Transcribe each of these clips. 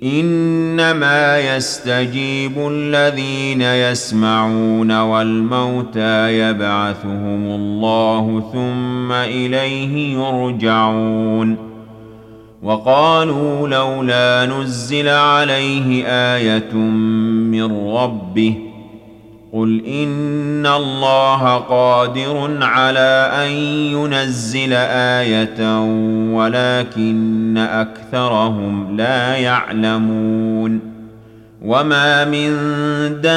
إنما يستجيب الذين يسمعون والموتى يبعثهم الله ثم إليه يرجعون وقالوا لولا نزل عليه آية من ربه قل إن الله قادر على أن ينزل آية ولكن أكثرهم لا يعلمون وما من دابة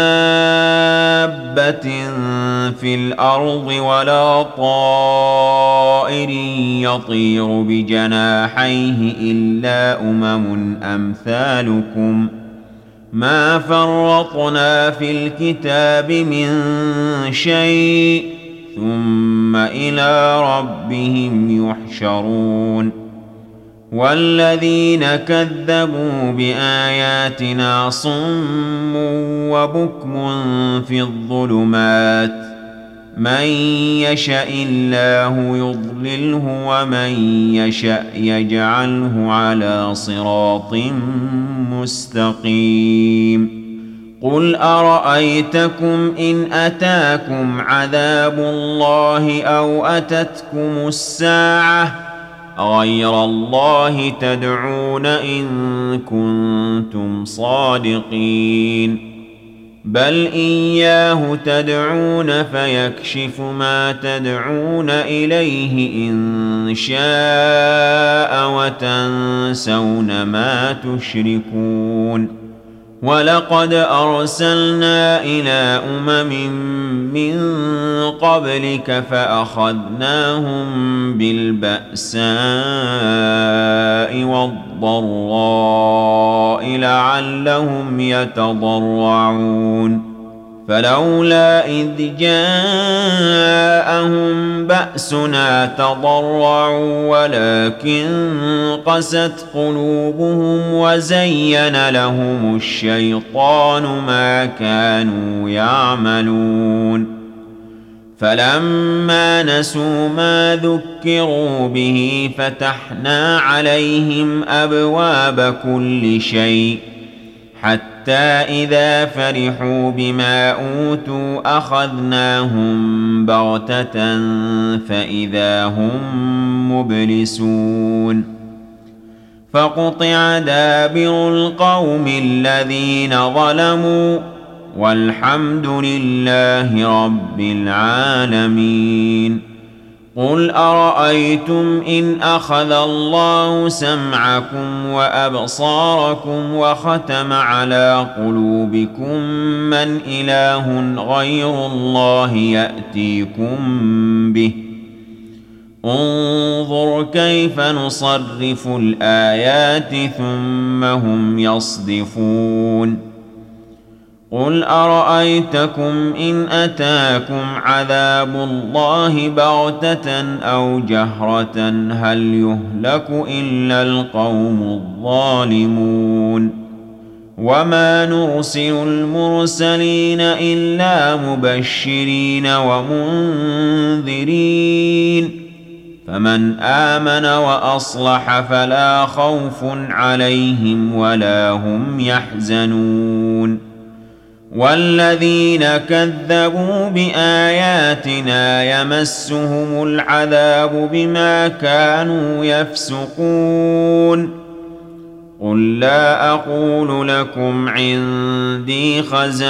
في الأرض ولا طائر يطير بجناحيه إلا أمثالكم ما فرطنا في الكتاب من شيء ثم إلى ربهم يحشرون والذين كذبوا بآياتنا صم وبكم في الظلمات من يشاء الله يضلله ومن يشاء يجعله على صراط مستقيم قل أرأيتكم إن أتاكم عذاب الله أو أتتكم الساعة أغير الله تدعون إن كنتم صادقين بل إياه تدعون فيكشف ما تدعون إليه إن شاء وتنسون ما تشركون ولقد أرسلنا إلى من قبلك فأخذناهم بالبأساء والضراء لعلهم يتضرعون فلولا إذ جاءهم بأسنا تضرعوا ولكن قست قلوبهم وزين لهم الشيطان ما كانوا يعملون فلما نسوا ما ذكروا به فتحنا عليهم أبواب كل شيء حتى إذا فرحوا بما أوتوا أخذناهم بغتة فإذا هم مبلسون فقطع دابر القوم الذين ظلموا والحمد لله رب العالمين قل أرأيتم إن أخذ الله سمعكم وأبصاركم وختم على قلوبكم من إله غير الله يأتيكم به انظر كيف نصرف الآيات ثم هم يصدفون قل أرأيتكم إن أتاكم عذاب الله بغتة أو جهرة هل يهلك إلا القوم الظالمون وما نرسل المرسلين إلا مبشرين ومنذرين فمن آمن وأصلح فلا خوف عليهم ولا هم يحزنون والذين كذبوا بآياتنا يمسهم العذاب بما كانوا يفسقون قل لا أقول لكم عندي خزائن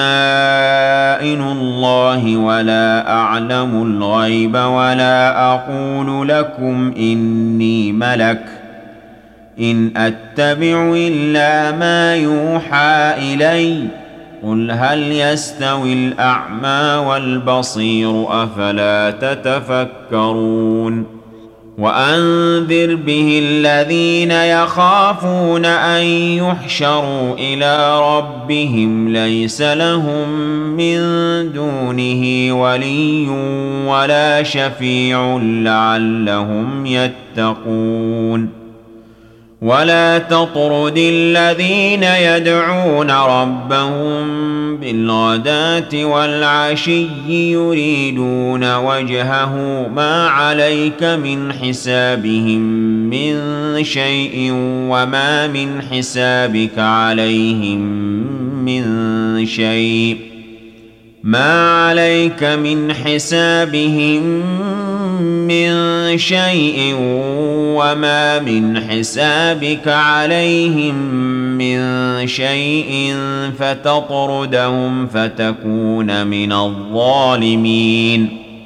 الله ولا أعلم الغيب ولا أقول لكم إني ملك إن أتبع إلا ما يوحى إلي قل هل يستوي الأعمى والبصير أفلا تتفكرون وأنذر به الذين يخافون أن يحشروا إلى ربهم ليس لهم من دونه ولي ولا شفيع لعلهم يتقون ولا تطرد الذين يدعون ربهم بالغداة والعشي يريدون وجهه ما عليك من حسابهم من شيء وما من حسابك عليهم من شيء ما عليك من حسابهم من شيء وما من حسابك عليهم من شيء فتطردهم فتكون من الظالمين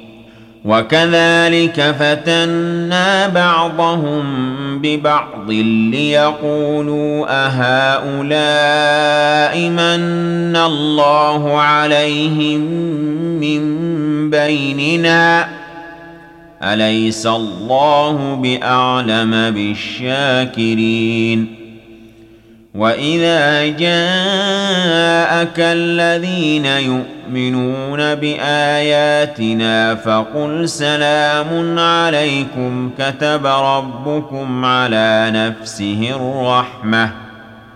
وكذلك فتنا بعضهم ببعض ليقولوا أهؤلاء من الله عليهم من بيننا أليس الله بأعلم بالشاكرين وإذا جاءك الذين يؤمنون بآياتنا فقل سلام عليكم كتب ربكم على نفسه الرحمة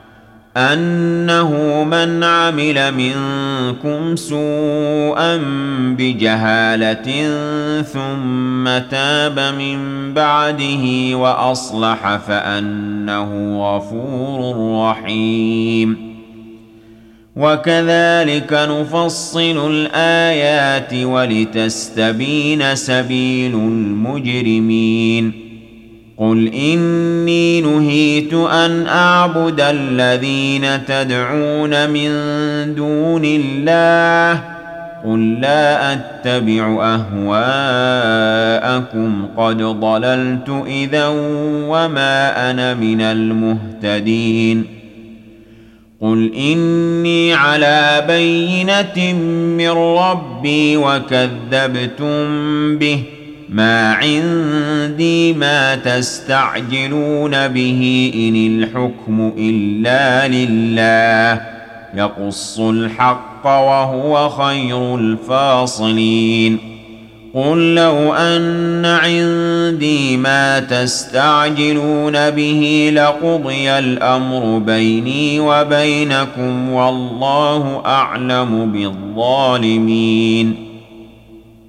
أنه من عمل منكم سوءا بجهالة ثم تاب من بعده وأصلح فأنه غفور رحيم وكذلك نفصل الآيات ولتستبين سبيل المجرمين قل إني نهيت أن أعبد الذين تدعون من دون الله قل لا أتبع أهواءكم قد ضللت إذا وما أنا من المهتدين قل إني على بينة من ربي وكذبتم به ما عندي ما تستعجلون به إن الحكم إلا لله يقص الحق وهو خير الفاصلين قل لو أن عندي ما تستعجلون به لقضي الأمر بيني وبينكم والله أعلم بالظالمين